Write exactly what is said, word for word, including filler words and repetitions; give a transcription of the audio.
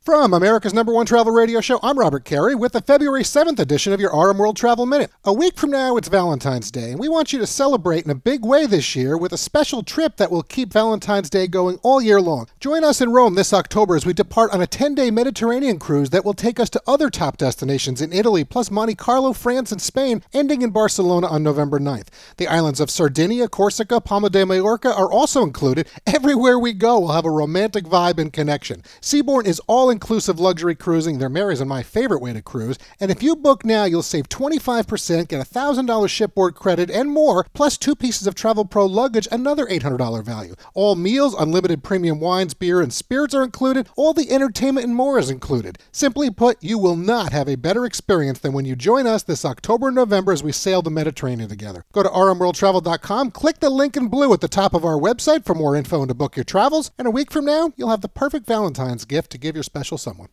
From America's number one travel radio show, I'm Robert Carey with the February seventh edition of your R M World Travel Minute. A week from now, it's Valentine's Day, and we want you to celebrate in a big way this year with a special trip that will keep Valentine's Day going all year long. Join us in Rome this October as we depart on a ten-day Mediterranean cruise that will take us to other top destinations in Italy, plus Monte Carlo, France, and Spain, ending in Barcelona on November ninth. The islands of Sardinia, Corsica, Palma de Mallorca are also included. Everywhere we go, we'll have a romantic vibe and connection. Seabourn is all inclusive luxury cruising. Their Marriott's my favorite way to cruise. And if you book now, you'll save twenty-five percent, get a one thousand dollars shipboard credit, and more, plus two pieces of Travel Pro luggage, another eight hundred dollars value. All meals, unlimited premium wines, beer, and spirits are included. All the entertainment and more is included. Simply put, you will not have a better experience than when you join us this October and November as we sail the Mediterranean together. Go to r m world travel dot com, click the link in blue at the top of our website for more info and to book your travels, and a week from now, you'll have the perfect Valentine's gift to give your special someone.